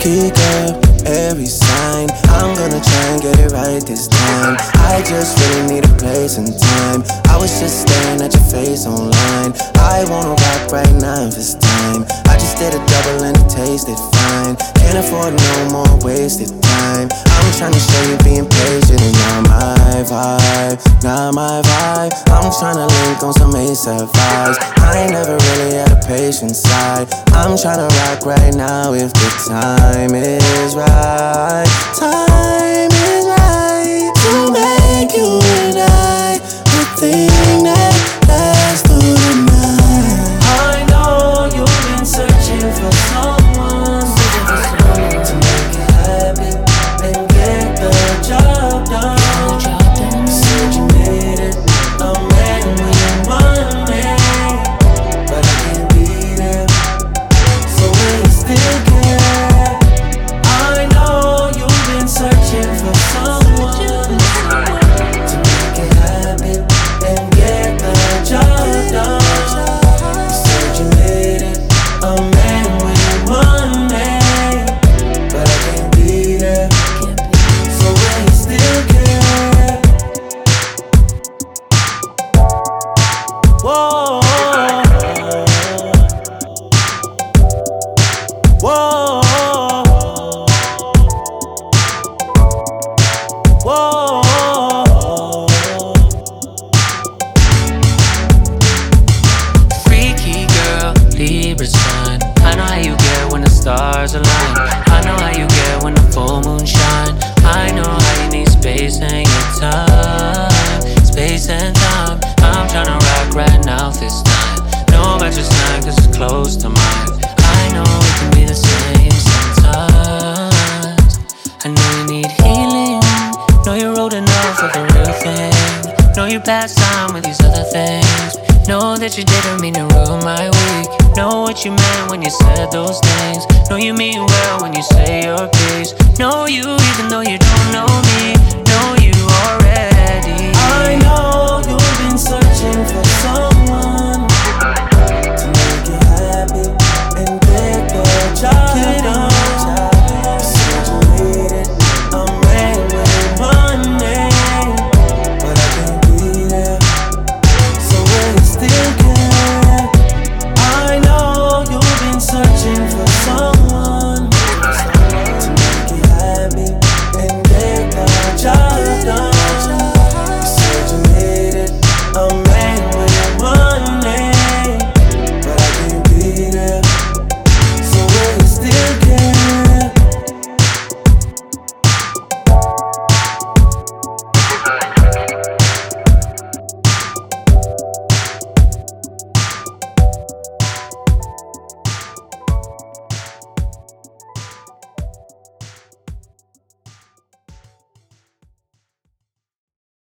pick up every sign. I'm gonna try and get it right this time. I just really need a place and time. I was just staring at your face online. I wanna rock right now if it's time. I just did a double and it tasted fine. Can't afford no more wasted time. I'm trying to show you being patient and not my vibe, not my vibe. I'm trying to link on some ASAP vibes. I ain't never really had a patient side. I'm trying to rock right now if the time is right. Time is right to make you and I the thing that lasts through the night. I know you've been searching for someone to make it happen and get the job done. You said you needed a man when you wanted, but I can't be there. So will you still care? I know you've been searching for someone to make it happen and get the job done. You said you needed a man when you wanted, but I can't be there. So will you still care? Whoa, whoa, whoa. Freaky girl, Libra sun. I know how you get when the stars align. I know how you get when the full moon shine. I know how you need space and your time, space and time. I'm tryna rock right now this time. Know about your sign 'cause it's close to mine. I know we can be the same sometimes. I know you need healing. Know you're old enough for the real thing. Know you past time with these other things. Know that you didn't mean to ruin my week. Know what you meant when you said those things. Know you mean well when you say your piece. Know you even though you don't know me.